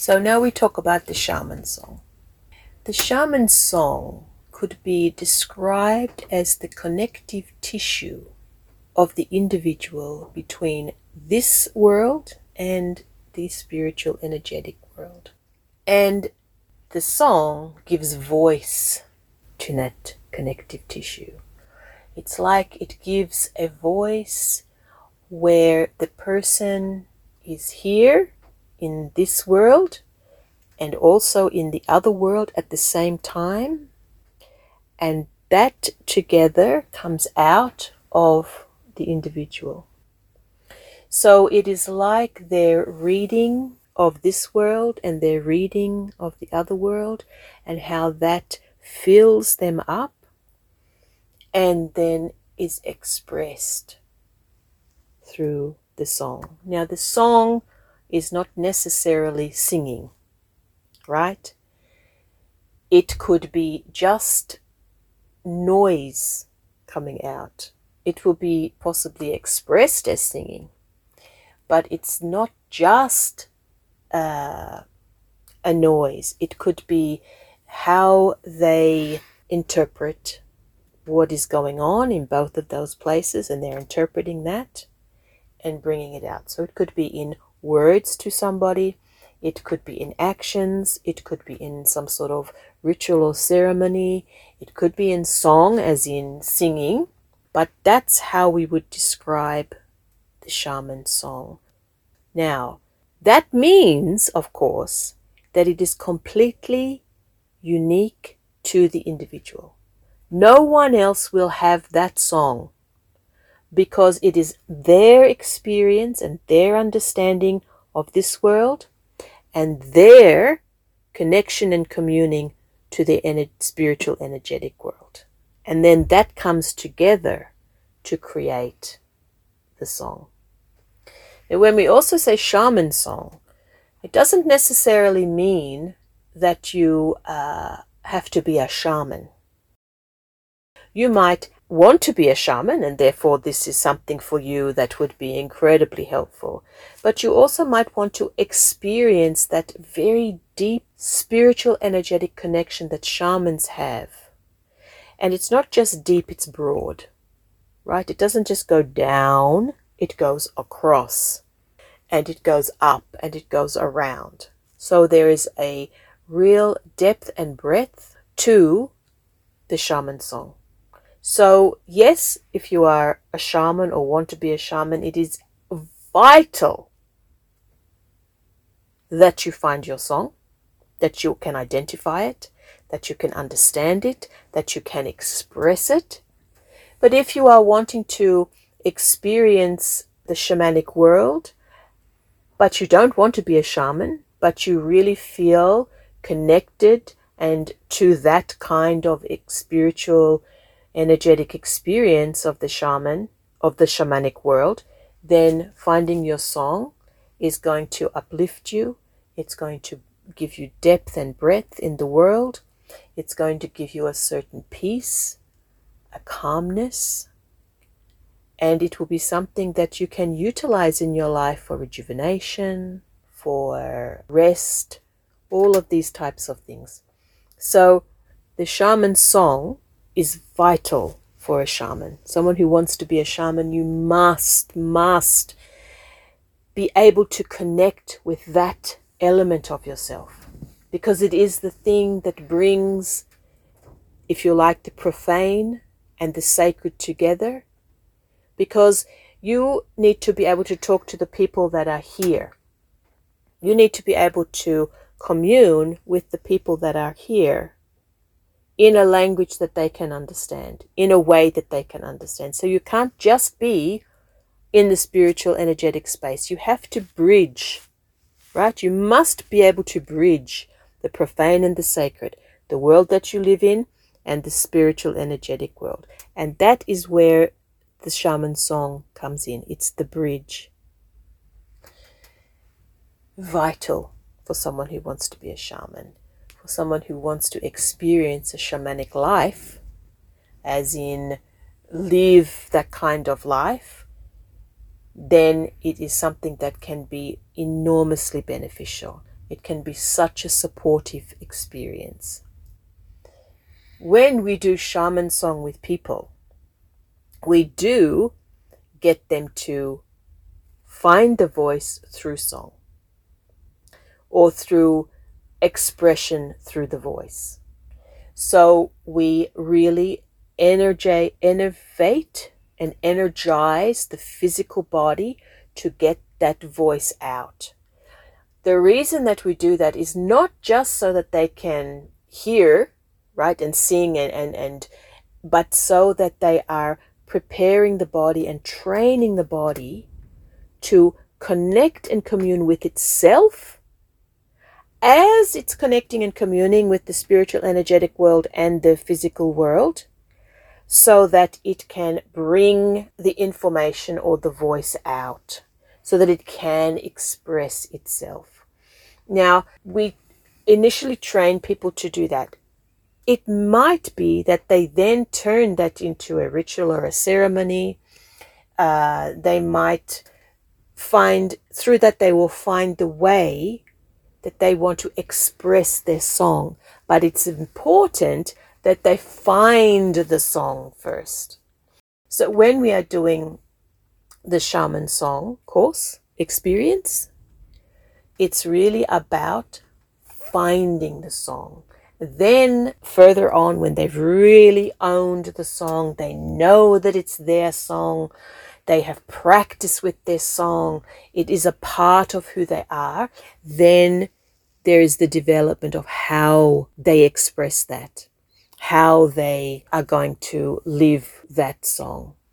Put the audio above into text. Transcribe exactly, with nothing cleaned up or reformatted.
So now we talk about the shaman song. The shaman song could be described as the connective tissue of the individual between this world and the spiritual energetic world. And the song gives voice to that connective tissue. It's like it gives a voice where the person is here in this world and also in the other world at the same time. And that together comes out of the individual. So it is like their reading of this world and their reading of the other world, and how that fills them up and then is expressed through the song. Now, the song is not necessarily singing, right? It could be just noise coming out. It will be possibly expressed as singing, but it's not just uh, a noise. It could be how they interpret what is going on in both of those places, and they're interpreting that and bringing it out. So it could be in words to somebody, it could be in actions, it could be in some sort of ritual or ceremony, it could be in song, as in singing, but that's how we would describe the shaman song. Now, that means, of course, that it is completely unique to the individual. No one else will have that song, because it is their experience and their understanding of this world and their connection and communing to the ener- spiritual energetic world. And then that comes together to create the song. And when we also say shaman song, it doesn't necessarily mean that you uh, have to be a shaman. You might want to be a shaman, and therefore this is something for you that would be incredibly helpful. But you also might want to experience that very deep spiritual energetic connection that shamans have. And it's not just deep, it's broad, right? It doesn't just go down, it goes across, and it goes up, and it goes around. So there is a real depth and breadth to the shaman song. So yes, if you are a shaman or want to be a shaman, it is vital that you find your song, that you can identify it, that you can understand it, that you can express it. But if you are wanting to experience the shamanic world, but you don't want to be a shaman, but you really feel connected and to that kind of spiritual energetic experience of the shaman, of the shamanic world, then finding your song is going to uplift you. It's going to give you depth and breadth in the world. It's going to give you a certain peace, a calmness, and it will be something that you can utilize in your life for rejuvenation, for rest, all of these types of things. So the shaman song is vital for a shaman. Someone who wants to be a shaman, you must, must be able to connect with that element of yourself, because it is the thing that brings, if you like, the profane and the sacred together, because you need to be able to talk to the people that are here. You need to be able to commune with the people that are here in a language that they can understand, in a way that they can understand. So you can't just be in the spiritual energetic space. You have to bridge, right? You must be able to bridge the profane and the sacred, the world that you live in and the spiritual energetic world. And that is where the shaman song comes in. It's the bridge. Vital for someone who wants to be a shaman. For someone who wants to experience a shamanic life, as in live that kind of life, then it is something that can be enormously beneficial. It can be such a supportive experience. When we do shaman song with people, we do get them to find the voice through song or through expression through the voice. So we really energize, innovate and energize the physical body to get that voice out. The reason that we do that is not just so that they can hear, right, and sing, and, and, and but so that they are preparing the body and training the body to connect and commune with itself as it's connecting and communing with the spiritual energetic world and the physical world, so that it can bring the information or the voice out, so that it can express itself. Now, we initially train people to do that. It might be that they then turn that into a ritual or a ceremony. Uh, they might find, through that they will find the way that they want to express their song. But it's important that they find the song first. So when we are doing the shaman song course experience, it's really about finding the song. Then further on, when they've really owned the song, they know that it's their song, they have practiced with their song, it is a part of who they are, then there is the development of how they express that, how they are going to live that song.